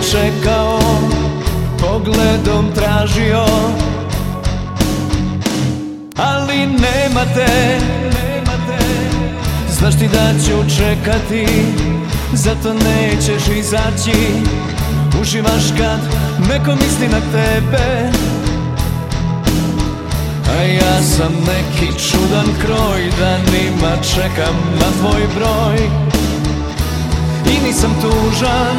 čekao, pogledom tražio, ali nema te. Znaš ti da ću čekati, zato nećeš izaći. Uživaš kad neko misli na tebe, a ja sam neki čudan kroj, danima čekam na tvoj broj. I nisam tužan,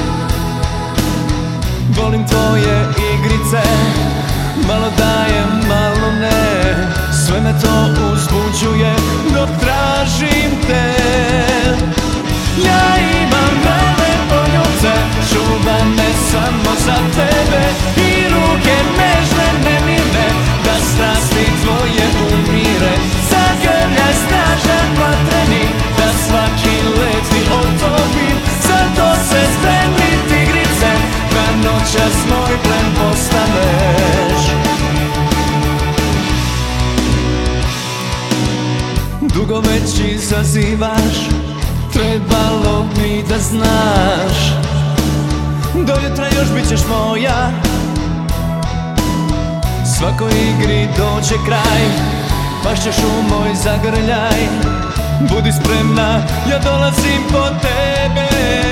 volim tvoje igrice, malo dajem, malo ne. Sve me to uzbuđuje dok tražim te. Ja imam vreme poljubce, čuvane samo za tebe, i ruke nežne, nemirne, da strasti tvoje umire. Zagrljaj snažan vatreni, da svaki let ti otopim. Zato se spremni tigrice, da noćas moj plen postaneš. Dugo već izazivaš, trebalo mi da znaš. Do jutra još bit ćeš moja, svakoj igri dođe kraj. Pašćeš u moj zagrljaj, budi spremna, ja dolazim po tebe.